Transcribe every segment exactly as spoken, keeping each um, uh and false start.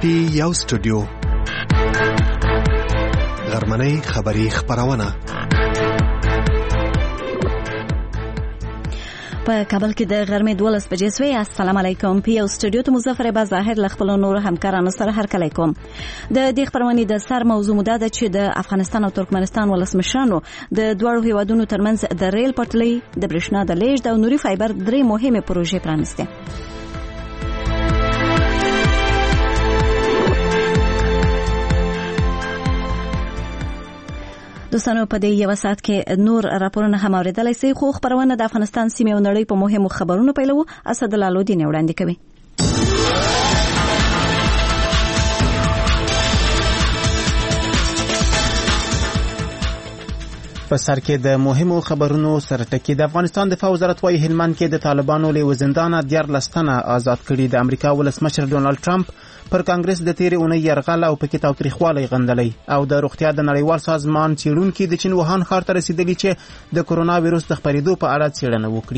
پی یو سټوډیو غرمنۍ خبری خبرونه په کابل کې د غرمې دولس بجې سوی. السلام علیکم. پی یو سټوډیو ته مظفر با ظاهر ل خپل نور همکارانو سره هرکلی کوم. د دې خبرونې د سر موضوع مده ده چې د افغانستان او ترکمنستان ولسمشرانو د دوړو هیوادونو ترمنځ د ریل پټلۍ د برېښنا د لیږد او نوري فایبر درې مهمه پروژې پرانیستې. دوستانو په دې یو ساعت کې نور راپورونه هم اوریدلای شئ، خو خبرونه د افغانستان سیمې او نړۍ په مهمو خبرونو پیلو. اسد الله لودین وړاندې کوي. په سر کې د مهمو خبرونو سره ټکی. د افغانستان دفاع وزارت وايي هلمند کې د طالبانو له وزندانه دیار لستنه آزاد کړي. د امریکا ولسمشر ډونالد ټرمپ پر کانګرس د تیرې اونۍ یرغل او پکې تاوتریخوالی غندلی. او د روغتیا د نړیوال سازمان څېړونکي د چین ووهان ښار ته رسیدلي چې د کرونا ویروس د خپرېدو په اړه څېړنه وکړي.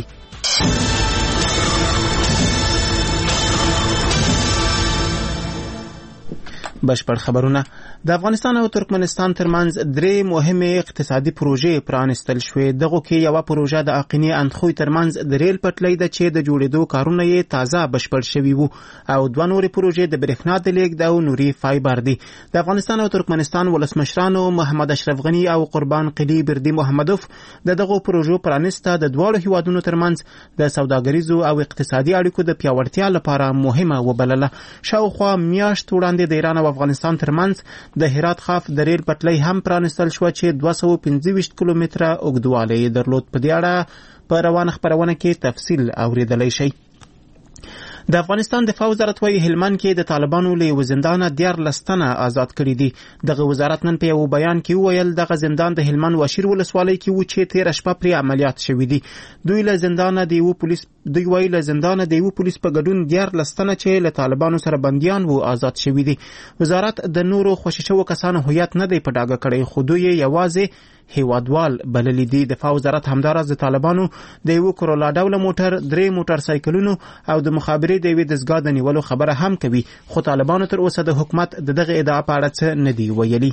بشپړ خبرونه. د افغانستان او ترکمنستان ترمنځ درې مهمه اقتصادي پروژې پرانستل شوې. دغه کې یو پروژه د اقینې اندخوی ترمنځ د ریل پټلۍ د چې د جوړېدو کارونه یې تازه بشپړ شوي وو او دوه نورې پروژې د برېښنا د لیږد او نوري فایبر دي. د افغانستان او ترکمنستان ولسمشرانو محمد اشرف غنی او قربان قلی بردی محمدوف د دغه پروژو پرانسته د دواړو هیوادونو ترمنځ د سوداګریزو او اقتصادي اړیکو د پیاوړتیا لپاره مهمه وبلله. شاوخوا میاشت وړاندې د ایران او افغانستان ترمنځ د هرات خاف د ریل پټلۍ هم پرانستل شو چې دوه سوه پنځه ویشت کیلومتره اوږدوالی یې درلود. په دې اړه په روانه خبرونه کې تفصیل اوریدلی شئ. د افغانستان دفاع وزارت وايي هلمند کې د طالبانو له وزندانه دیار لستنه آزاد کړي دي. دغه وزارت نن په یو بیان کې وویل دغه زندان د هلمند واشیر ولسوالۍ کې و چې تیر شپه پرې عملیات شوي دي. دوی له زندانه د یو پولیس دوی وايي له زندانه د یو پولیس په ګډون دیار لستنه چې له طالبانو سره بنديان وو آزاد شوي دي. وزارت د نورو خوشی شوو کسانو هویت نه دی په ډاګه کړی، خو دوی یوازې هیوادوال بللی دي. دفاع وزارت همداراز د طالبانو د یو کرولا ډوله موټر، درې موټر سایکلونو او د مخابرې د یوې دستګاه د نیولو خبره هم کوي، خو طالبانو تر اوسه د حکومت د دغه ادعا په اړه څه نه دی ویلي.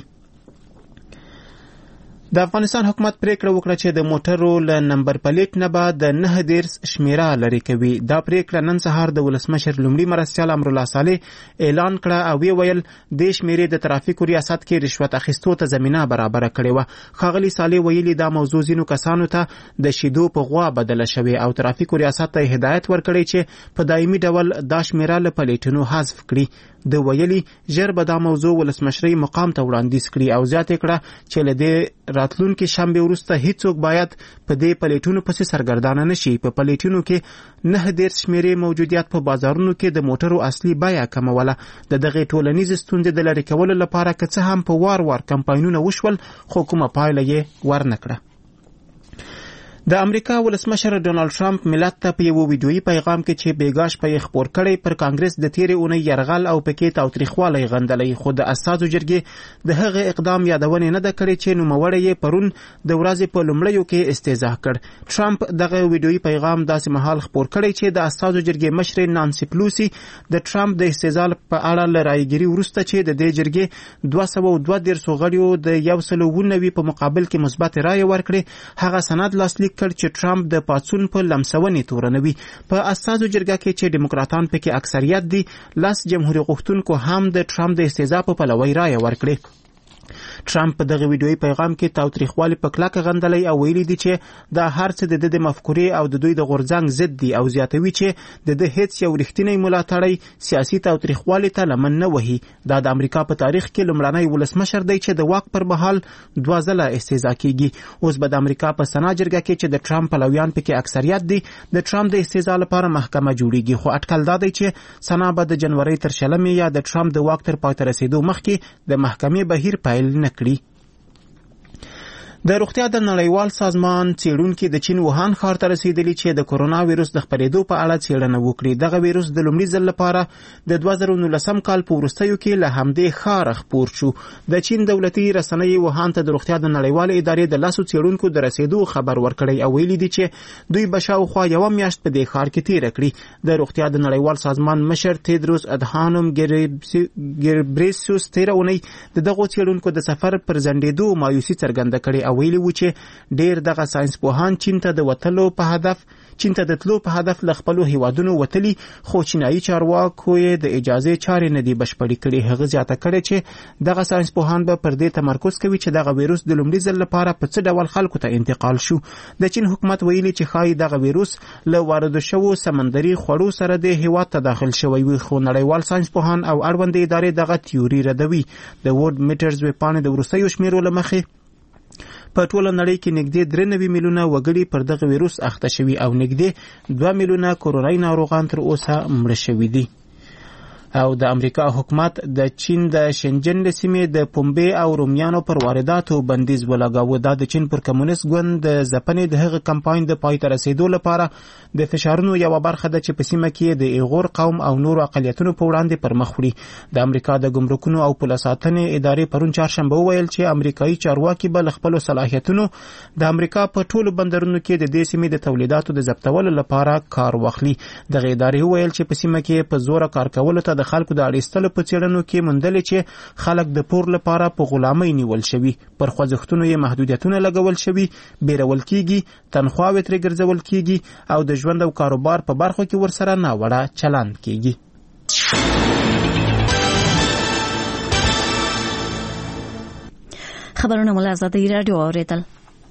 د افغانستان حکومت پریکړه وکړه چې د موټرو له نمبر پلیټ نه به د نهه دېرش شمیره لرې کوي. دا پریکړه نن سهار د ولسمشر لومړي مرستیال امرالله صالح اعلان کړه او وی ویل د شمیرې د ترافیکو ریاست کې رشوت اخیستو ته زمینه برابره کړې وه. ښاغلي صالح ویلي دا موضوع ځینو کسانو ته د شیدو په غوا بدله شوې او ترافیکو ریاست ته هدایت ورکړی چې په دایمي ډول دا شمیره له پلیټونو حذف کړي. د ویلي ژر به دا موضوع ولسمشرۍ مقام ته وړاندیز کړي او زیاته کړه چې له دې راتلونکي شنبه وروسته هیڅوک باید په دې پلیټونو پسې سرګردانه نشي. په پلیټونو کې نه دېرش شمیرې موجودیت په بازارونو کې د موټرو اصلي بیه کموله. د دغې ټولنیزې ستونزې د لرې کولو لپاره که څه هم په وار وار کمپاینونه وشول، خو کومه پایله یې ورنکړه. د امریکا ولسمشر ډونالد ټرمپ ملت ته په یو ویډیویي پیغام کې چې بیګاش په خبر کړي پر کانګرس د تیرې اونۍ یرغل او پکې تاوتریخوالی غندلی، خو د اساسو جرګې د هغه اقدام یادونه نه ده کړې چې نوموړی یې پرون د ورځې په لومړیو کې استهزاء کړ. ټرمپ دغه ویډیویي پیغام داسې مهال خبر کړي چې د اساسو جرګې مشر نانسي پلوسی د ټرمپ د استهزاء په اړه لرایګيري وروسته چې د دې جرګې دوه سوه دوه دېرش غړیو د یو سل او نوي په مقابل کې مثبت رایه ورکړي، هغه سند لاسلیک کړ چې ټرمپ د پاڅون په لمسونې تورنوي. په اساسو جرګه کې چې ډیموکراتان پکې اکثریت دي، لاس جمهوریت غوښتونکو هم د ټرمپ د استهزاء په پلوي رایه ورکړي. ټرمپ په دغه ویډیویي پیغام کې تاوتریخوالی په کلکه غندلی او ویلي دي چې دا هر څه د د مفکورې او د دوی د غورځنګ ضد دي او زیاتوي چې د د هیڅ یو رښتینی ملاتړی سیاسي تاوتریخوالی ته لمن نه وهي. دا د امریکا په تاریخ کې لومړنی ولسمشر دی چې د واک پر مهال دوه ځله استهزاء کیږي. اوس به د امریکا په سنا جرګه کې چې د ټرمپ پلویان پکې اکثریت دي د ټرمپ د استهزاء لپاره محکمه جوړیږي، خو اټکل دا دی چې سنا به د جنوري تر شلمې یا د ټرمپ د واک تر پای ته رسیدو مخکې د محکمې بهیر پیل نه کړي. د روغتیا د نړیوال سازمان څېړونکي د چین ووهان ښار ته رسېدلي چې د کرونا ویروس د خپرېدو په اړه څېړنه وکړي. دغه ویروس د لومړي ځل لپاره د دوه زره نولسم کال په وروستیو کې له همدې ښاره خپور شو. د چین دولتي رسنۍ ووهان ته د روغتیا د نړیوالې ادارې د لسو څېړونکو د رسېدو خبر ورکړی او ویلي دي چې دوی به شاوخوا یوه میاشت په دې ښار کې تېره کړي. د روغتیا د نړیوال سازمان مشر تیدروس ادهانوم ګیبریسوس تېره اونۍ د دغو څېړونکو د سفر پر ځنډېدو مایوسي څرګنده کړې او ویلي و چې ډېر دغه ساینس پوهان چین ته د وتلو په هدف چین ته د تلو په هدف له خپلو هیوادونو وتلي، خو چینایي چارواکو یې د اجازې چارې نه دي بشپړې کړې. هغه زیاته کړې چې دغه ساینس پوهان به پر دې تمرکز کوي چې دغه ویروس د لومړي ځل لپاره په څه ډول خلکو ته انتقال شو. د چین حکومت ویلي چې ښایي دغه ویروس له واردو شوو سمندري خوړو سره د هیواد ته داخل شوی وي، خو نړیوال ساینس پوهان او اړوندې ادارې دغه تیوري ردوي. د ورلډ میټرز ویبپاڼې د وروستیو شمیرو له مخې په ټوله نړۍ کې نږدې درې نوي میلیونه وګړي پر دغه ویروس اخته شوي او نږدې دوه میلیونه کورونایي ناروغان تر اوسه مړه شوي دي. او د امریکا حکومت د چین د شنجن له سیمې د پنبې او رومیانو پر وارداتو بندیز ولګاوه. دا د چین پر کمونیست ګوند د ځپنې د هغه کمپاین د پای ته رسېدو لپاره د فشارونو یوه برخه ده چې په سیمه کې د ایغور قوم او نورو اقلیتونو په وړاندې پر مخ وړي. د امریکا د ګمرکونو او پوله ساتنې ادارې پرون چهارشنبه وویل چې امریکایي چارواکي به له خپلو صلاحیتونو د امریکا په ټولو بندرونو کې د دې سیمې د تولیداتو د ضبطولو لپاره کار واخلي. دغه ادارې وویل چې په سیمه کې په زوره کار کولو ته د خلکو د اړیستلو په څېړنو کې موندلې چې خلک د پور لپاره په غلامۍ نیول شوي، پر خوځښتونو یې محدودیتونه لګول شوي، بیرول کېږي، تنخواوې ترې ګرځول کېږي او د ژوند او کاروبار په برخو کې ورسره ناوړه چلند کېږي. خبرونه مو له ازادۍ راډیو اورېدل.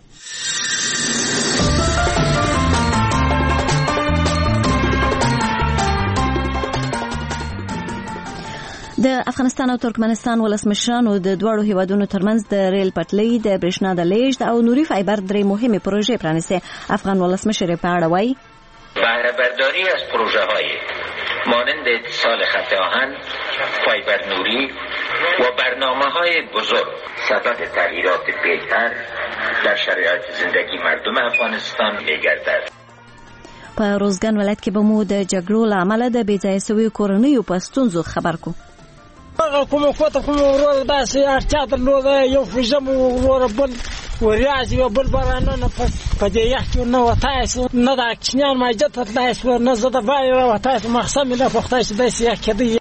د افغانستان او ترکمنستان ولسمشرانو د دواړو هیوادونو ترمنځ د ریل پټلۍ، د برېښنا د لیږد او نوري فایبر درې مهمې پروژې پرانیستې. افغان ولسمشر په اړه وایي: بهره برداری از پروژه‌های مانند اتصال خط آهن، فایبر نوری و برنامه‌های بزرگ سبب تغییرات بهتر در شرایط زندگی مردم افغانستان می‌گردد. په روزګان ولایت کې به مو د جګړو له امله د بې ځایه شویو کورنیو په ستونزو خبر کو. هغه کومه کوته کومه ورور داسې اړتیا درلوده، یو فریزم ورور بل وریاځي و بل بارانونه په دې یخ کې نه وتای سو، نه د اکشنیان ماجت تلای سو، نه زه د بای را وتای سو، مخسم نه پختای سو داسې یخ کېدی.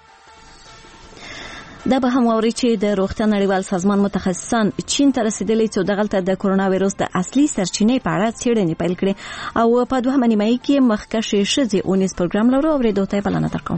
دا به هم ووري چې د روغتیا نړیوال سازمان متخصصان چین ته رسیدلي چې دغلته د کرونا ویروس د اصلي سرچینې په اړه څېړنې پیل کړې او په دوهمه نیمایي کې مخکښې ښځې اونیز پروګرام لرو. اورېدو ته یې بلنه درکوم.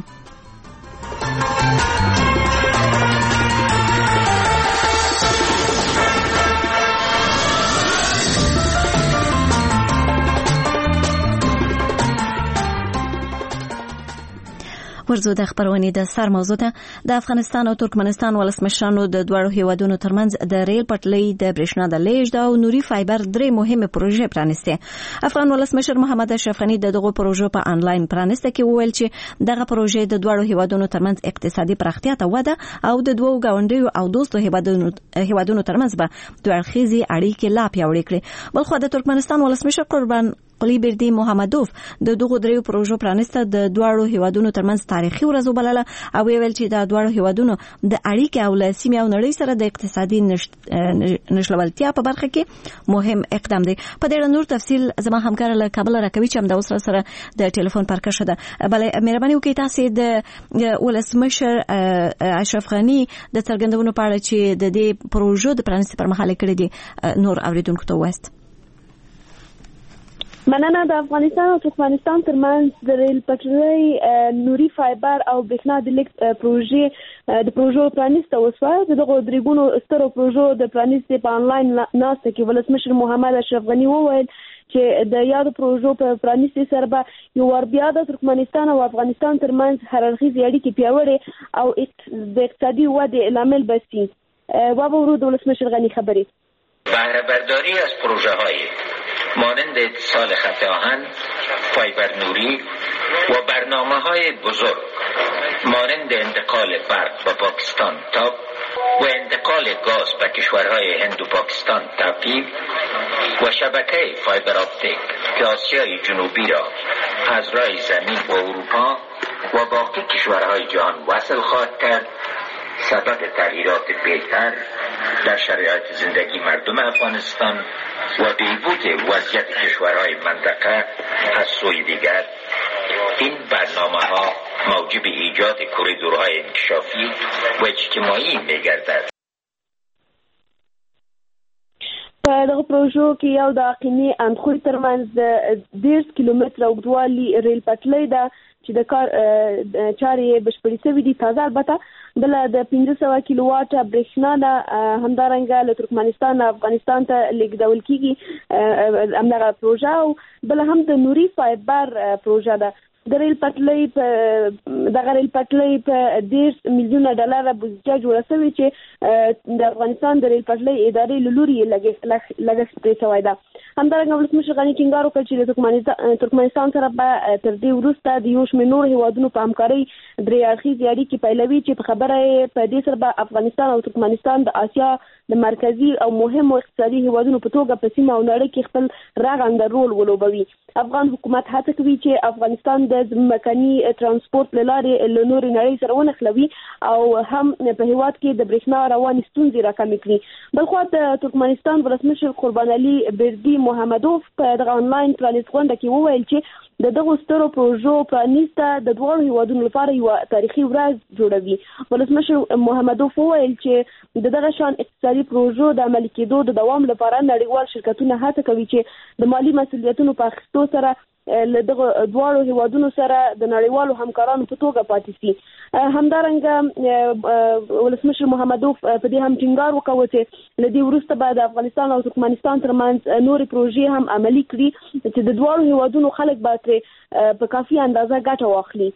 ورځو د خبرونې د سر موضوع ده. د افغانستان او ترکمنستان ولسمشرانو د دوړو هیوادونو ترمنځ د ریل پټلۍ، د برېښنا د لیږد او نوري فایبر درې مهمه پروژې پرانیستې. افغان ولسمشر محمد اشرف غني د دغه پروژو په انلاین پرانیسته کې وویل چې دغه پروژې د دوړو هیوادونو ترمنځ اقتصادي پراختیا ته وده او د دوو گاونډیو او دوستو هیوادونو هیوادونو ترمنځ به دوه اړخیزې اړیکې لا پیاوړې کړي. بلخو د ترکمنستان ولسمشر قربان قلی بردی محمدوف د دغه دریو پروژو پرانیسته د دوړو هیوادونو ترمنځ تاریخي ورځ وبلله او ویل چې د دوړو هیوادونو د اړیکې او لاسیمه او نړۍ سره د اقتصادي نشلولتیا په برخه کې مهم اقدام دی. په دې اړه نور تفصیل زما همکار له کابل راکوي چې هم د اوسره سره د ټلیفون پر کښه ده. بلې مهرباني وکړئ تاسو د ولسمشر اشرف غني د څرګندونو په اړه چې د دې پروژو د پرانیستې پر مهال کړي دي نور اوریدونکو ته وست. مننه. د افغانستان او ترکمنستان ترمنځ د ریل پټلۍ، نوري فایبر او برېښنا د لیږد پروژې د پروژو پرانیسته وسوه. دغه درېګونو سترو پروژو د پرانیستې په انلاین ناسته کې ولسمشر محمد اشرف غني وویل چې د یادو پروژو په پرانیستې سره به یو ور بیا د ترکمنستان او افغانستان ترمنځ هررخیزې اړیکې پیاوړې او د اقتصادي ودې لامل بسي. وابورو د ولسمشر غني خبرې. بهره برداری از پروژه‌های مانند اتصال خط آهن، فایبر نوری و برنامه‌های بزرگ مانند انتقال برق به پاکستان تا و انتقال گاز به کشورهای هند و پاکستان تعقیب و شبکه فایبر آپتیک که آسیای جنوبی را از راه زمین و اروپا و باقی کشورهای جهان وصل خواهد کرد سبب تغییرات بهتر در شرایط زندگی مردم افغانستان و بهبود وضعیت کشورهای منطقه از سوی دیگر این برنامه ها موجب ایجاد کوریدورهای انکشافی و اجتماعی می‌گردد. په دغه پروژو کې یو د اقلیمي اندخوی ترمنځ دېرش کیلومتره اوږدوالي ریل پټلۍ ده چې د کار چارې بشپړې شوې دي. تازه البته بله د پنځه سوه کیلو واټه برېښنا ده همدارنګه له ترکمنستان افغانستان ته لیږدول کېږي همدغه پروژه، او بله هم د نوري فایبر پروژه ده. د ریل پټلۍ په دغه ریل پټلۍ په دېرش میلیونه ډالره بودیجه جوړه شوې چې د افغانستان د ریل پټلۍ ادارې له لوري لګښت پرې شوی ده. همدارنګه ولسمشر غني ټینګار وکړ چې د ترکمنستان سره به تر دې وروسته د یو شمېر نورو هیوادونو په همکارۍ درې اړخیزې اړیکې پیلوي چې په خبره یې په دې سره به افغانستان او ترکمنستان د آسیا د مرکزي او مهمو اقتصادي هیوادونو په توګه په سیمه او نړۍ کې خپل رغنده رول ولوبوي. افغان حکومت هڅه کوي چې افغانستان د ځمکني ترانسپورت له لارې له نورې نړۍ سره ونښلوي او هم په هیواد کې د برېښنا روانې ستونزې راکمې کړي. بلخوا د ترکمنستان ولسمشر قربان علي بردي محمدوف په دغه انلاین پرانیست غونډه کې وویل چې د دغو سترو پروژو پرانیسته د دواړو هیوادونو لپاره یوه تاریخي ورځ جوړوي. ولسمشر محمدوف وویل چې د دغه شان اقتصادي پروژو د عملي کېدو د دوام لپاره نړیوال شرکتونه هڅه کوي چې د مالي مسؤلیتونو په اخیستو سره له دغه دواړو هیوادونو سره د نړیوالو همکارانو په توګه پاتې شي. همدارنګه ولسمشر محمدوف په دې هم ټینګار وکړ چې له دې وروسته به د افغانستان او ترکمنستان ترمنځ نورې پروژې هم عملي کړي چې د دواړو هیوادونو خلک به ترې په کافي اندازه ګټه واخلي.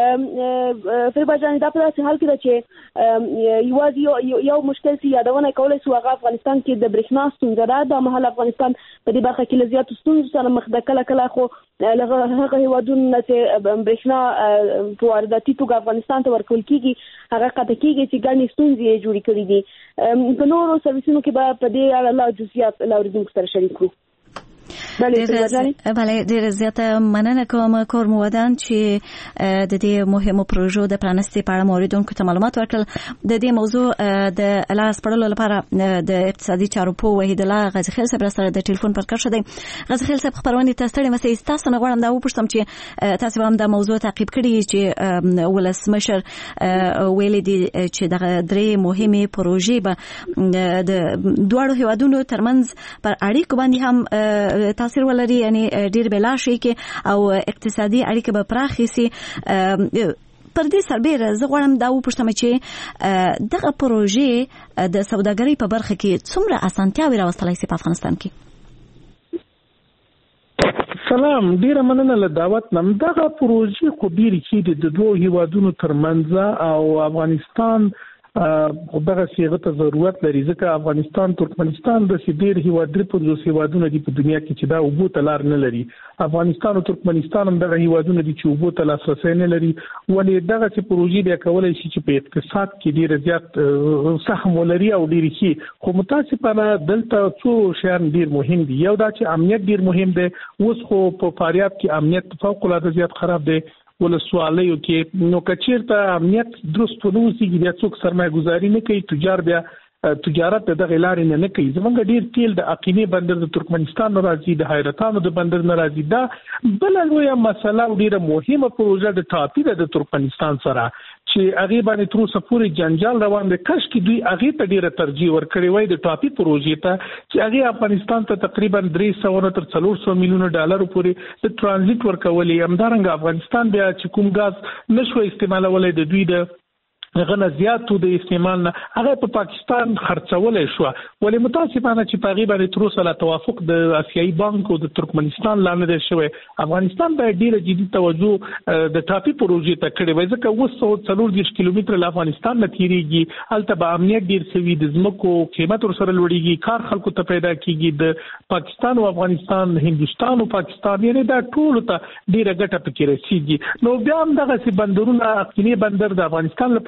فریبا جان دا په داسې حال کې ده چې یوازې یو مشکل چې یادونه کولی شو هغه افغانستان کې د برېښنا ستونزه ده. دا مهال افغانستان په دې برخه کې له زیاتو ستونزو سره مخ ده. کله کله خو له هغه هیوادونو نه چې برېښنا په وارداتي توګه افغانستان ته ورکول کېږي هغه قطع کېږي چې ګڼې ستونزې یې جوړې کړي دي. په نورو سرویسونو کې به په دې اړه لا جزئیات له اورېدونکو سره شریک کړو. بله ډیره زیاته مننه کوم کور مودان چې د دې مهمو پروژو د پرانستې په اړه موریدونکو ته معلومات ورکړل. د دې موضوع د لاس پړلو لپاره د اقتصادي چارو په وحید الله غازی خیل صاحب سره د ټلیفون پر کار شوی. غازی خیل صاحب خبرونه تاسو مسې تاسو نه غواړم دا وپوښتم چې تاسو هم د موضوع تعقیب کړی چې ولسمشر ویلي دي چې د درې مهمه پروژې به د دوه هیوادونو ترمنځ پر اړیکو باندې هم تاثیر ولري، یعنی ډیر بلا شي کې او اقتصادي اړیکې به پراخې سي. پر دې سربېره زه غواړم دا وپوښتم چې دغه پروژې د سوداګرۍ په برخه کې څومره اسانتیاوې راوستلی سي په افغانستان کې؟ سلام، ډیره مننه له دعوت نم. دغه پروژې خو ډیرې چې د دوه هیوادونو ترمنځ او افغانستان خو دغه صيغه ته ضرورت لري ځکه افغانستان ترکمنستان د ډېر هیواد درې پنځوس هیوادونه دي په دنیا کې چې دا اوبو ته لار نه لري. افغانستان او ترکمنستان هم دغه هیوادونه دي چې اوبو ته لاسرسی نه لري. ولې دغه چې پروژې بیا کولی شي چې په اقتصاد کې ډېر زیات سهم ولري او ډېر شي. خو متاسفانه دلته څو شیان ډېر مهم دي. یو دا چې امنیت ډېر مهم دی. اوس خو په فاریاب کې امنیت فوق العاده زیات خراب دی. ولسوالیو کې نو کچیرته امنیت درست نه وسیږي بیا څوک سرمایه گذاري نه کوي، تجار بیا تجارت د دغه لارې نه نه کوي. زمونږ ډیر تیل د اقینې بندر د ترکمنستان نه راځي، د حیرتانو د بندر نه راځي. دا بل لویه مسله او ډیره مهمه پروژه د ټاپي د ترکمنستان سره چې هغه باندې تر اوسه پورې جنجال روان دی. کاش کې دوی هغه ته ډیره ترجیح ورکړي وای د ټاپي پروژې ته چې هغه افغانستان ته تقریبا درې سوه تر څلور سوه میلیونه ډالر پورې د ترانزیت ورکولې. همدارنګه افغانستان بیا چې کوم غاز نشو استعمالولای د دوی د غنه زیاتو د استعمال نه هغه په پاکستان خرڅولای شو. ولې متاسفانه چې په غیبه د تر اوسه لا توافق د آسیایي بانک او د ترکمنستان لاندې دی شوی. افغانستان باید ډیره جدي توجه د ټاپي پروژې ته کړي وای ځکه اوس څو څلور دیرش کیلومتره له افغانستان نه تیریږي. هلته به امنیت ډیر سوي، د ځمکو قیمت ورسره لوړیږي، کار خلکو ته پیدا کیږي. د پاکستان او افغانستان، هندوستان او پاکستان یعنی دا ټول ته ډیره ګټه پکې رسیږي. نو بیا هم دغه سي بندرونه اقینې بندر د افغانستان لپاره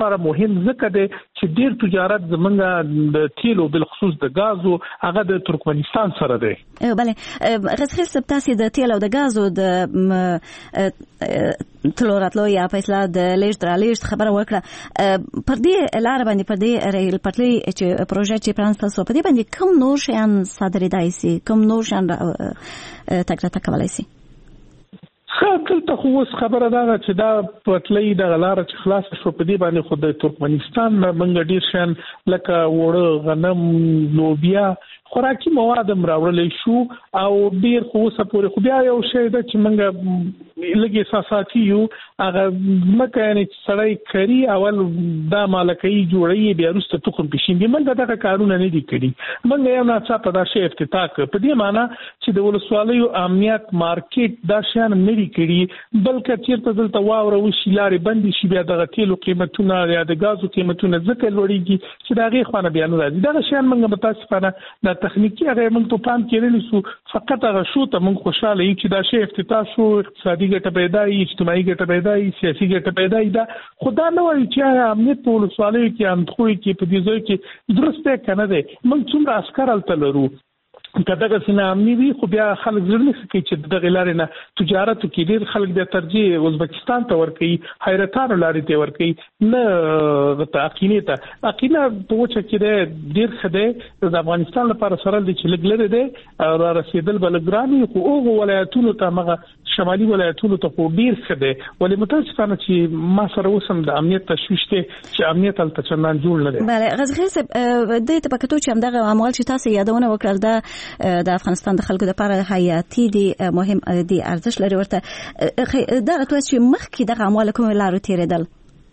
لپاره مهم ځکه دی چې ډیر تجارت زمونږ د تیلو بالخصوص د غازو هغه د ترکمنستان سره دی. بله غزخیل صاحب تاسې د تیل او د غازو د تلو راتلو یا په اصطلاح د لیږد رالیږد خبره وکړه، پر دې لاره باندې پر دې ریل پټلۍ چې پروژه چې پرانسته سوه په دې باندې کوم نور شیان صادرېدای سي، کوم نور شیان تګ راتګ کولی سي؟ ښه دلته خو اوس خبره دا ده چې دا پټلۍ دغه لاره چې خلاصه شوه په دې باندې خو د ترکمنستان نه موږ ډېر شیان لکه اوړه، غنم، لوبیا، خوراکي مواد هم راوړلی شو او ډېر خو اوسه پورې خو بیا یو شی ده چې موږ لږ احساساتي یو، هغه ځمکه یعنې چې سړی کري اول دا مالکۍ جوړوي بیا وروسته تخم پېشېږي. موږ دغه کارونه نه دي کړي، موږ یو ناڅاپه دا شی افتتاح کړ په دې معنا چې د ولسوالیو امنیت مارکیټ دا شیان نه دي کړي، بلکې چېرته دلته واوره وشي لارې بندې شي بیا دغه تیلو قیمتونه یا د ګازو قیمتونه ځکه لوړېږي چې د هغې خوا نه بیا نه راځي. دغه شیان موږ متاسفانه دا تخنیکي هغه موږ په پام کې لرلی سو، فقط هغه شو ته موږ خوشحاله یو چې دا شی افتتاح شو، اقتصادي ګټه پیدا وي، اجتماعي ګټه پیدا وي، سیاسي ګټه پیدا وي. دا خو دا نه وایي چې امنیت په ولسوالیو کې اندخوی کې په دې ځای کې درست دی که نه دی. موږ څومره عسکر هلته لرو که دغه سینه امني وي خو بیا خلک زړه نه کوي چې دغه لارې نه تجارت وکړي. ډېر خلک بیا ترجیح ازبکستان ته ورکوي، حیرتانو لارې ته ورکوي، نه عقینې ته. عقینه په وچه کې دی ډېر ښه دی، د افغانستان لپاره سره دی چې لږ لرې دی را رسېدل به لږ ګران وي، خو هغو ولایتونو ته هغه شمالي ولایتونو ته خو ډېر ښه دی. ولې متاسفانه چې ما سره اوس هم د امنیت تشویش دی چې امنیت هلته چندان جوړ نه دی. بله غزخیل صاحب دې ته په کتو چې همدغه اموال چې تاسې یادونه وکړل دا د افغانستان د خلکو لپاره حیاتي دي، مهم دي، ارزښت لري ورته، دا راته چې مخکې دغه اموال کومې لارو تېرېدل؟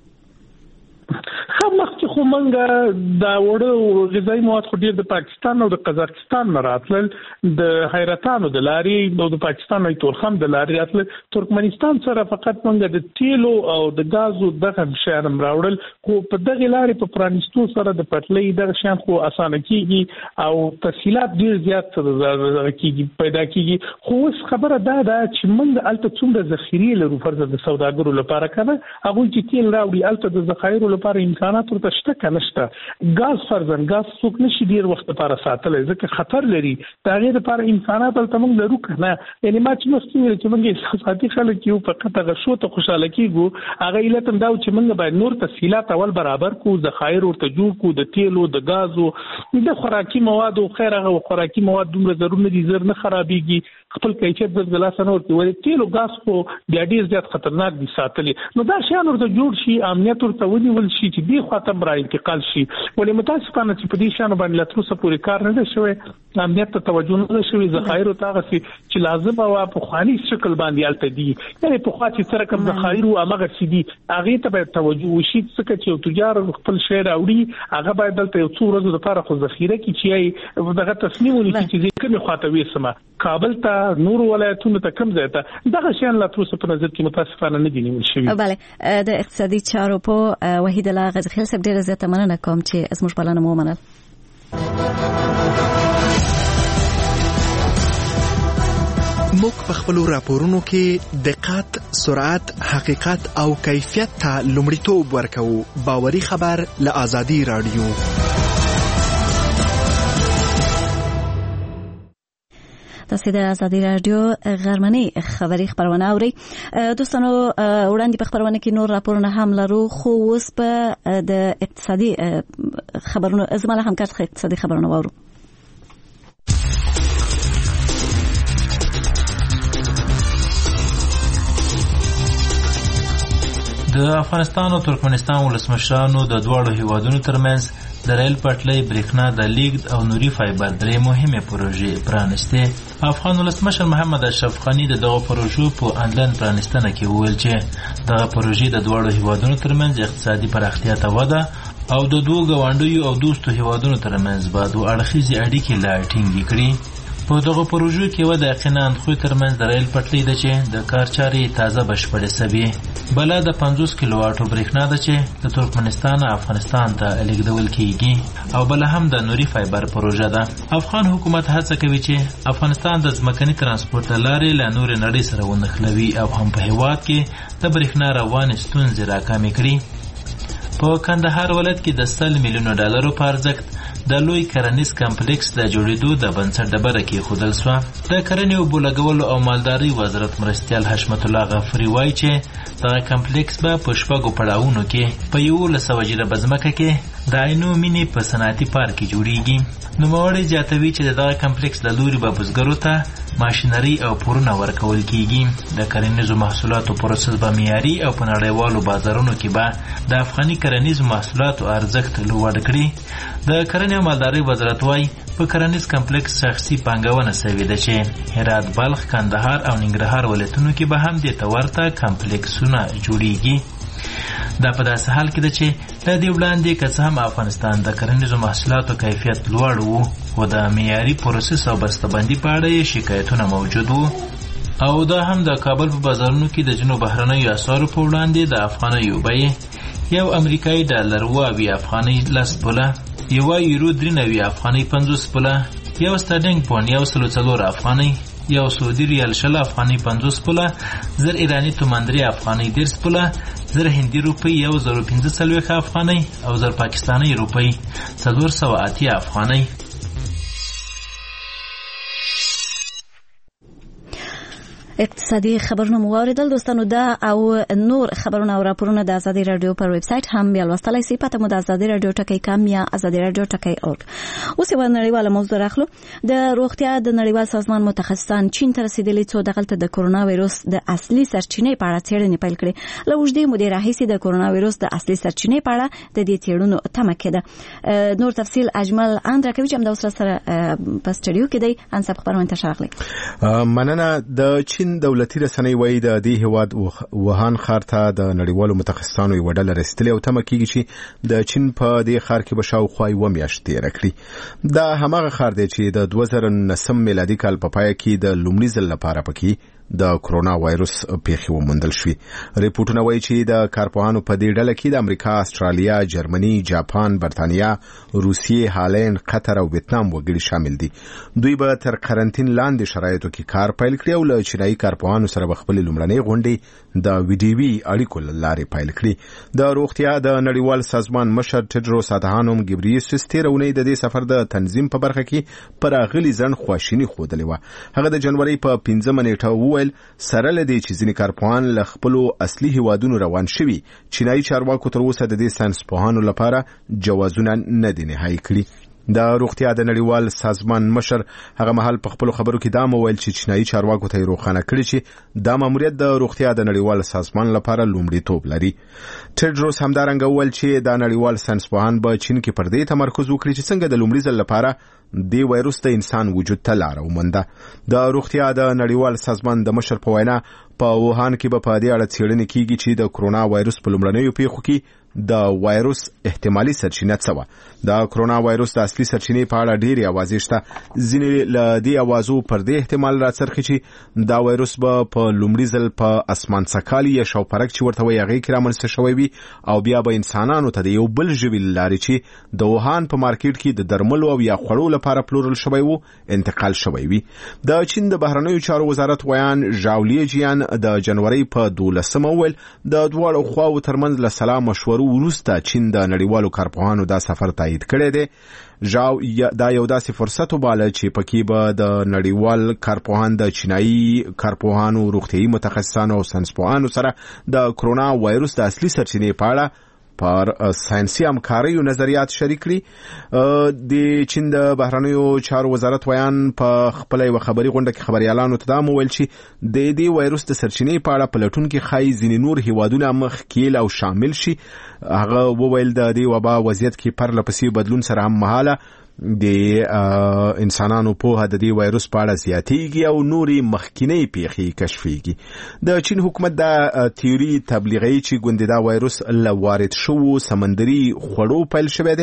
ښه مخکې خو موږ دا وړه غذایي مواد خو ډېر د پاکستان او د قزاقستان نه راتلل، د حیرتانو د لارې او د پاکستان او تورخم د لارې راتلل. ترکمنستان سره فقط موږ د تیلو او د ګازو دغه شیان هم راوړل، خو په دغې لارې په پرانیستو سره د پټلۍ دغه شیان خو اسانه کېږي او تسهیلات ډېر زیات کېږي پیدا کېږي. خو اوس خبره دا ده چې موږ هلته څومره ذخیرې لرو فرض د سوداګرو لپاره که نه هغوی چې تیل راوړي هلته د ذخایرو لپاره امکانات ورته شته که نشته. ګاز فرضاً ګاز څوک نشي ډېر وخت لپاره ساتلی ځکه خطر لري، د هغې لپاره امکانات هلته موږ لرو که نه. یعنې ما چې مخکې ویل چې موږ احساساتي خلک یو فقط هغه شو ته خوشحاله کېږو، هغه علت هم دا و چې موږ باید نور تسهیلات اول برابر کړو، ذخایر ورته جوړ کړو د تیلو د ګازو د خوراکي موادو. خیر هغه خوراکي مواد دومره ضرور نه دي، زر نه خرابېږي، خپل کیفیت زلزله سره ورته ولې تیلو ګاز خو بیا ډېر زیات خطرناک دي ساتلي. نو دا شیان ورته جوړ شي، امنیت ورته ونیول شي چې دې خوا ته را انتقال شي. ولې متاسفانه چې په دې شیانو باندې لا تر اوسه پورې کار نه دی شوی، امنیت ته توجه نه ده شوې، ذخایرو ته هغسې چې لازمه وه پخواني شکل باندې هلته دي، یعنې پخوا چې څه رقم ذخایر وو همغسې دي، هغې ته باید توجه وشي. ځکه چې یو تجار خپل شی راوړي هغه باید دلته یو څو ورځو دپاره خو ذخیره کړي چې یې دغه تصمیم ونیسي چې زه کومې خوا ته ویسمه، کابل ته، نورو ولایتونو ته، کوم ځای ته. دغه شیان لا تر اوسه په نظر کې متاسفانه نه دي نیول شوي. بله د اقتصادي چارو په وحید الله غزخیل صاحب ډېره زیاته مننه کوم چې زموږ بلنه مو ومنل. موږ په خپلو راپورونو کې دقت، سرعت، حقیقت او کیفیت ته لومړیتوب ورکوو. باوري خبر له آزادي راډیو. تاسو د آزادي رادیو غرمنۍ خبري خبرونه اورئ. دوستانو وړاندې په خبرونه کې نور راپورونه هم لرو، خو اوس په د اقتصادي خبرونو زموږ همکار څخه اقتصادي خبرونه وورو. د افغانستان او ترکمنستان ولسمشرانو د دواړو هیوادونو ترمنځ د ریل پټلۍ، برېښنا د لیږد او نوري فایبر درې مهمې پروژې پرانستې. افغان ولسمشر محمد اشرف غني د دغو پروژو په انلاین پرانستنه کې وویل چې دغه پروژې د دواړو هیوادونو ترمنځ اقتصادي پراختیا ته وده او د دوو ګاونډیو او دوستو هیوادونو ترمنځ به دوه اړخیزې اړیکې لا ټینګې کړي. په دغه پروژو کې وده یقینا اندخوی ترمنځ د ریل پټلۍ ده چې د کار چارې تازه بشپړې سوي. بله د پنځوس کیلو واټو برېښنا ده چې د ترکمنستان افغانستان ته لیږدول کیږي، او بله هم د نوري فایبر پروژه ده. افغان حکومت هڅه کوي چې افغانستان د ځمکني ترانسپورت له لارې له نورې نړۍ سره ونښلوي او هم په هیواد کې د برېښنا روانې ستونزې راکمې کړي. په کندهار ولایت کې د سل میلیونو ډالرو په ارزښت د لوی کرنیز کمپلیکس د جوړېدو د بنسټ ډبره کېښودل سوه. د کرنې اوبو لګولو او مالدارۍ وزارت مرستیال حشمت الله غفوري وایي چې دغه کمپلیکس به په شپږو پړاوونو کې په یولس سوه جریبه ځمکه کې د عینو مینې په صنعتي پارک کې جوړیږي. نوموړی زیاتوي چې د دغه کمپلیکس له لوري به بزګرو ته ماشینري او پورونه ورکول کیږي. د کرنیزو محصولاتو پروسس به معیاري او په نړیوالو بازارونو کې به د افغاني کرنیزو محصولاتو ارزښت لوړ کړي. د کرنې او مالدارۍ وزارت وایي په کرنیز کمپلیکس شخصي پانګونه سوې ده چې هرات، بلخ، کندهار او ننګرهار ولایتونو کې به هم دې ته ورته کمپلیکسونه جوړیږي. دا په داسې حال کې ده چې د دې وړاندې که څه هم افغانستان د کرنیزو محصولاتو کیفیت لوړ و، خو د معیاري پروسس او بسته‌بندي په اړه یې شکایتونه موجود وو او دا هم د کابل په بازارونو کې د ځینو بهرنیو اسعارو په وړاندې د افغانیو بیې یو امریکایي ډالر اوه اویا افغانۍ لس پوله، یوه یورو درې نوي افغانۍ پنځوس پوله، یو سټرلینګ پونډ یو سلو څلور افغانۍ، یو سعودي ریال شل افغانۍ پنځوس پوله، زر ایراني تومان درې افغانۍ دېرش پوله، زر هندي روپۍ یو زرو پنځه څلوېښت افغانۍ او زر پاکستاني روپۍ څلور سوه اتیا افغانۍ. اقتصادي خبرونه مو واوریدل دوستانو. دا او نور خبرونه او راپورونه د ازادي رادیو پر ویب سټ هم بیا لوستلای شئ. پته مو د ازادي رادیو ټکی کام یا ازادي رادیو ټکی اورګ. اوس یو نړیواله موضوع راخلو. د روغتیا د نړیوال سازمان متخصصان چین ته رسیدلي څو دغلته د کورونا وایروس د اصلي سرچینې په اړه څېړنې پیل کړې. له اوږدې مودې راهیسې د کورونا وایروس د اصلي سرچینې په اړه د دې څېړنو تمه کېده. نور تفصیل اجمل اندرکوي چې هم د اوس سره په سټډیو کې دی. انصاف خبرونه ته شارغلي. مننه. د چین دولتي رسنۍ وایي د دې هیواد ووهان ښار ته د نړیوالو متخصصانو یوه ډله رسېدلې او تمه کېږي چې د چین په دې ښار کې به شاوخوا یوه میاشت تېره کړي. دا هماغه ښار دی چې د دوه زره نهم میلادي کال په پای کې د لومړي ځل لپاره پکې د کرونا وایروس پیښې وموندل شوې. ریپورټونه وایي چې د کارپوهانو په دې ډله کې د امریکا، استرالیا، جرمني، جاپان، برتانیا، روسیې، هالند، قطر او ویتنام وګړي شامل دي. دوی به تر قرنطین لاندې شرایطو کې کار پیل کړي او له چینایي کارپوهانو سره به خپلې لومړنۍ غونډې د ویډیوي اړیکو له لارې پیل کړي. د روغتیا د نړیوال سازمان مشر ټیډروس ادهانوم ګبریسوس تېره اونۍ د دې سفر د تنظیم په برخه کې پر اغلي ځنډ خواشیني ښودلې وه. هغه د جنوري په پنځمه نیټه سره لدی چې ځینې کارپوهان له خپلو اصلي هیوادونو روان شوي. چینایي چارواکو تر اوسه د دې ساینسپوهانو لپاره جوازونه نه دي نهایي کړي. د روغتیا د نړیوال سازمان مشر هغه مهال په خپلو خبرو کې دا وویل چې چینایي چارواکو ته یې روښانه کړي چې دا ماموریت د روغتیا د نړیوال سازمان لپاره لومړیتوب لري. ټیډروس همدارنګه وویل چې دا نړیوال ساینسپوهان به چین کې پر دې تمرکز وکړي چې څنګه د لومړي ځل لپاره دی وایروس د انسان وجود ته لاره ومونده. د روغتیا د نړیوال سازمان د مشر په وینا په ووهان کې به په دې اړه څېړنې کیږي چې د کرونا وایروس په لومړنیو پیښو کې د وایروس احتمالي سرچینه څه وه. د کرونا وایروس د اصلي سرچینې په اړه ډېرې اوازې شته. ځینې له دې اوازو پر دې احتمال راڅرخي چې دا وایروس به په لومړي ځل په اسمان څکالي یا شاوپرک چې ورته وایي هغې کې رامنځته شوی وي او بیا به انسانانو ته د یو بل ژوي له لارې چې د ووهان په مارکیټ کې د درملو او یا خوړو لپاره پلورل شوی وو انتقال شوی وي. د چین د بهرنیو چارو وزارت ویان ژاو لیجیان د جنوري په دولسمه وویل د دواړو خواو ترمنځ له سلا مشورو وروسته چین د نړیوالو کارپوهانو دا سفر تایید کړی دی. ژاو دا یو داسې فرصت وباله چې پکې به د نړیوال کارپوهان د چینایي کارپوهانو، روغتیایي متخصصانو او ساینسپوهانو سره د کرونا وایروس د اصلي سرچینې په اړه پر ساينسي همکاریو نظریات شریک کړي. د چین د بهرنیو چارو وزارت ویان په خپل یو خبري غونډه کې خبريالانو ته دا وویل چې د دې وایروس د سرچینې په اړه پلټون کې خای ځینې نور هیوادونه مخ کېل او شامل شي. هغه وویل د دې وبا وضعیت کې پرله پسې بدلون سره هم مهاله د انسانانو په د دې وایروس په اړه زیاتېږي او نورې مخکینی پیښې کشفېږي. د چین حکومت دا تیوري تبلیغوي چې ګوندې دا وایروس له وارد شوو سمندري خوړو پیل شوی دی.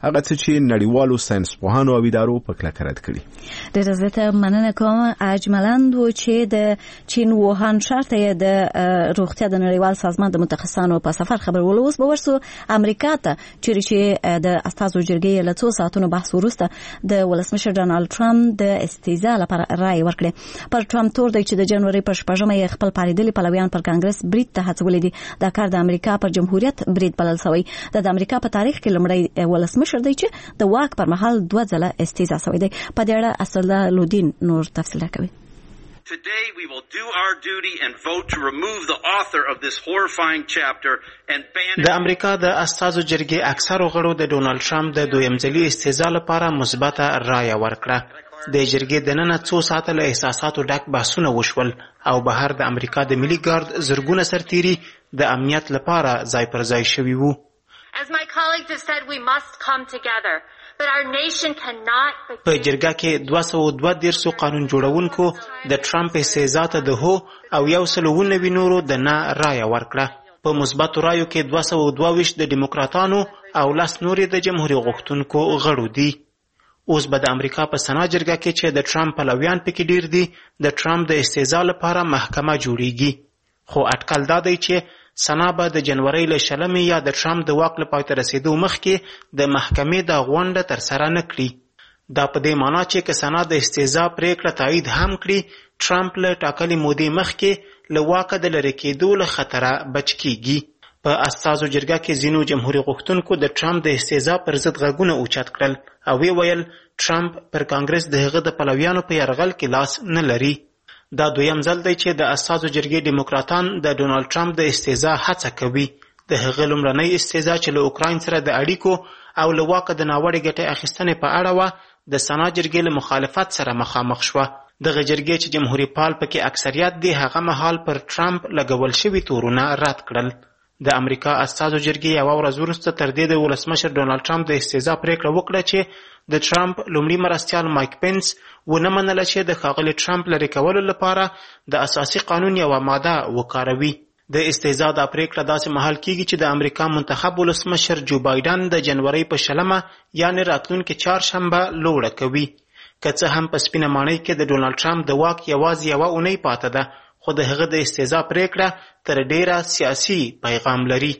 هغه څه چې نړیوالو ساينسپوهانو او ادارو په کلکه رد کړي. ډېره زیاته مننه کوم. اجملاند و چې د چین ووهان ښار ته د روغتیا د نړیوال سازمان د متخصصانو په سفر خبرولو. اوس به ورسو امریکا ته چیرې چې د استازو جرګې له څو ساعتونو بحث وروسته د ولسمشر ډانالډ ټرمپ د استیزا لپاره رایې ورکړې. پر ټرمپ تور دی چې د جنوري په شپږمه یې خپل پاریدلي پلویان پر کانګرس برید ته هڅولي دي. دا کار د امریکا پر جمهوریت برید بلل شوی. د امریکا په تاریخ کې لومړی ولسمشر دی چې د واک پر مهال دوه ځله استیزا شوی دی. په دې اړه اسدالله لودین نور تفصیل راکوي. Today we will do our duty and vote to remove the author of this horrifying chapter and ban it. د امریکا د استازو جرګې اکثرو غړو د ډونالډ ټرمپ د دویم ځلي استیزا لپاره مثبته رایه ورکړه. د جرګې دننه څو ساعته له احساساتو ډک بحثونه وشول او بهر د امریکا د ملي ګارد زرګونه سرتیري د امنیت لپاره ځای پر ځای شوي وو. As my colleagues have said, we must come together. But our nation cannot. په جرګه کې دوه سوه دوه دېرش قانون جوړونکو د ټرمپ استیزا ته د هو او یو سل اووه نوي نورو د نه رایه ورکړه. په مثبتو رایو کې دوه سوه دوه ویشت د ډیموکراتانو او لس نورې د جمهوري غوښتونکو غړو دي. اوس به د امریکا په سنا جرګه کې چې د ټرمپ پلویان پکې ډیر دي د ټرمپ د استیزا لپاره محکمه جوړیږي. خو اټکل دا دی چې سنا به د جنوري له شلمې یا د ټرمپ د واک له پای ته رسیدو مخکې د محکمې د غونډه ترسره نه کړي. دا په دې معنی چې که سنا د استیزا پریکړه تایید هم کړي، ټرمپ له ټاکلې مودې مخکې له واکه د لرې کېدو له خطره بچ کیږي. په استازو جرګه کې ځینو جمهوري غوښتونکو د ټرمپ د استیزا پر ضد غږونه اوچت کړل او وی ویل ټرمپ پر کانګرس د هغه د پلویانو په یرغل کې لاس نه لري. دا دویم ځل دی چې د استازو جرګې ډیموکراتان د ډونالډ ټرمپ د استیزا هڅه کوي. د هغه لومړنۍ استیزا چې له اوکراین سره د اړیکو او له واکه د ناوړې ګټې اخیستنې په اړه وه، د سنا جرګې له مخالفت سره مخامخ شوه. دغه جرګې چې جمهوري پال پکې اکثریت دی هغه مهال پر ټرمپ لګول شوي تورونه رد کړل. د امریکا استازو جرګې یوه ورځ وروسته تر دې د ولسمشر ډونالډ ټرمپ د استیزا پریکړه وکړه چې د ټرمپ لومړي مرستیال مایک پنس ونه منله چې د ښاغلي ټرمپ لرې کولو لپاره د اساسي قانون یوه ماده وکاروي. د استیزا دا پریکړه داسې مهال کیږي چې د امریکا منتخب ولسمشر جو بایدن د جنوري په شلمه یعنې راتلونکې چهارشنبه لوړه کوي. که څه هم په سپینه ماڼۍ کې د ډونالډ ټرمپ د واک یوازې یوه اونۍ پاته ده، خو د هغه د استیزا پریکړه تر ډیره سیاسي پیغام لري.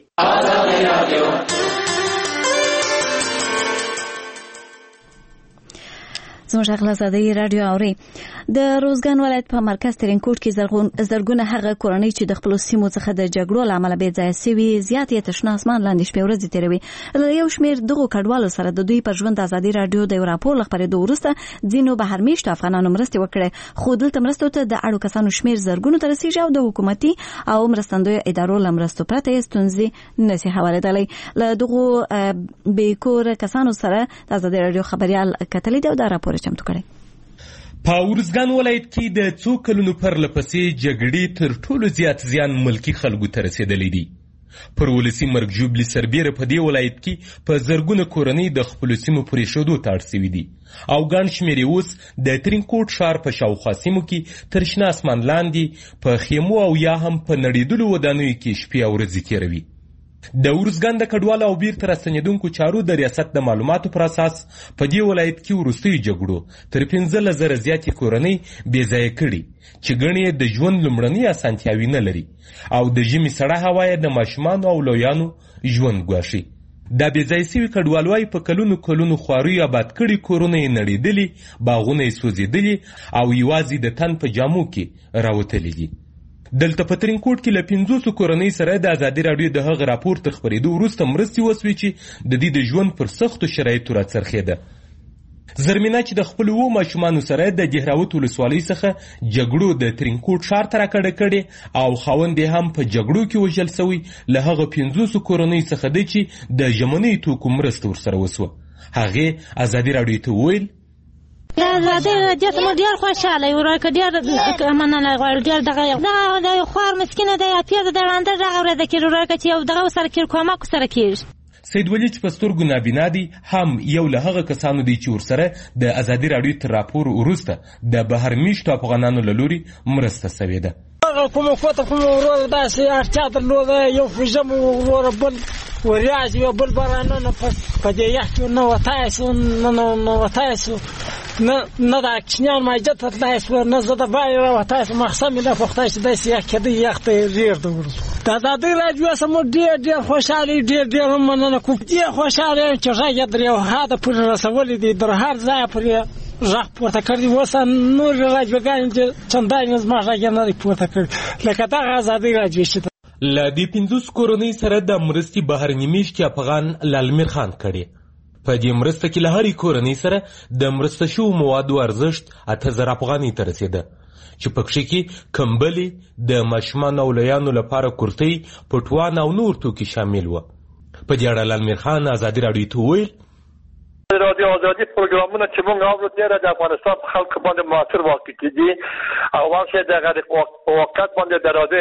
زموږ اخلاصادي رادیو اوري. د روزګان ولایت په مرکز ترینکوټ کې زرغون زرګونه هغه کورنۍ چې د خپل سیمو څخه د جګړو له امله بې ځایه سوي زیات یې تشنه اسمان لاندې شپې ورځې تیروي. له یو شمېر دغو کډوالو سره د دوی پر ژوند د ازادي رادیو د یو راپور له خپرېدو وروسته ځینو بهرمیشتو افغانانو مرستې وکړې، خو دلته مرستو ته د اړو کسانو شمېر زرګونو ته رسیږي او د حکومتي او مرستندویو ادارو له مرستو پرته یې ستونزې نشي هوارېدلی. له دغو بې کوره کسانو سره د ازادي رادیو خبریال کتلی دی او دا راپور چمتو کړی. په ارزګان ولایت کې د څو کلونو پرله پسې جګړې تر ټولو زیات زیان ملکي خلکو ته رسېدلی دی. پر ولسي مرګ ژوبلې سربیره په دې ولایت کې په زرګونه کورنۍ د خپلو سیمو پرېښودو ته اړ سوي دي او ګڼ شمېر یې اوس د ترینکوټ ښار په شاوخوا سیمو کې تر شنه اسمان لاندې په خیمو او یا هم په نړېدلو ودانیو کې شپې او ورځې تېروي. د ارزګان د کډوالو او بیرته راستنېدونکو چارو د ریاست د معلوماتو پر اساس په دې ولایت کې وروستیو جګړو تر پنځلس زره زیاتې کورنۍ بې ځایه کړي چې ګڼې د ژوند لومړنۍ اسانتیاوې نه لري او د ژمي سړه هوا یې د ماشومانو او لویانو ژوند ګواښي. دا بې ځایه سوي کډوال وایي په کلونو کلونو خواریو آباد کړي کورونه یې نړېدلي، باغونه یې سوځېدلي او یوازې د تن په جامو کې راوتلي دي. دلته په ترینکوټ کې له پنځوسو کورنۍ سره د ازادي راډیو د هغه راپور تر خپرېدو وروسته مرستې وسوې چې د دې د ژوند پر سختو شرایطو راڅرخېده. زرمینه چې د خپلو اوو ماشومانو سره د دهراوت ولسوالۍ څخه جګړو د ترینکوټ ښار ته راکډه کړې او خاوند یې هم په جګړو کې وژل سوی، له هغه پنځوسو کورنۍ څخه دی چې د ژمنیو توکو مرسته ورسره وسوه. هغې ازادي راډیو ته وویل د ازادي رادیو ته مو ډېر خوشحاله یو، ورکه ډېر مننه غواړو. ډېر دغه د یو خوار مسکینه دی یا پیاده د ړانده دغه ورځ کېږي ورکه چې یو دغه سره کېږي کومک سره کېږي. سید ولی چې په سترګو نابینا دی هم یو له هغه کسانو دی چې ورسره د ازادي راډیو تر راپور وروسته د بهرمیشتو افغانانو له لوري مرسته سوې ده. هغه کومه کوته کومه ورور داسې اړتیا درلوده، یو فیزه مو وروره بل وریاځي یو بل بارانونه په دې یخ کې نه وتای سو نه وتای سو نه نه دا کښنیان ماجد تلای سو نه زه د بای وتای سو مخسم نه پختای چې داسې یخ کې دی یخ ته ډیر دور دا د دې راځو سم ډیر ډیر خوشاله ډیر ډیر مننه کوم ډیر خوشاله چې راځي درې هدا پر رسول دي در هر ځای پر ژغ پورته کړی وسه نور راځوګان چې چندای نظم راځي نه پورته کړی لکه دا غزادي راځي چې له دې پنځوس کورنۍ سره د مرستې بهرني میشتي افغان لالمیر خان کړي. په دې مرسته کې له هرې کورنۍ سره د مرسته شوو موادو ارزښت اته زره افغانۍ ته رسېده چې پکښې کې کمبلې د ماشومانو او لویانو لپاره کورتۍ پټوان او نور توکي شامل وو. په دې اړه لالمیر خان ازادي راډیو ته وویل رادیو ازادي پروګرامونه چې موږ اورو ډېره د افغانستان په خلکو باندې مؤثر واقع کېدي او واقع دغه وخت باندې د رادیو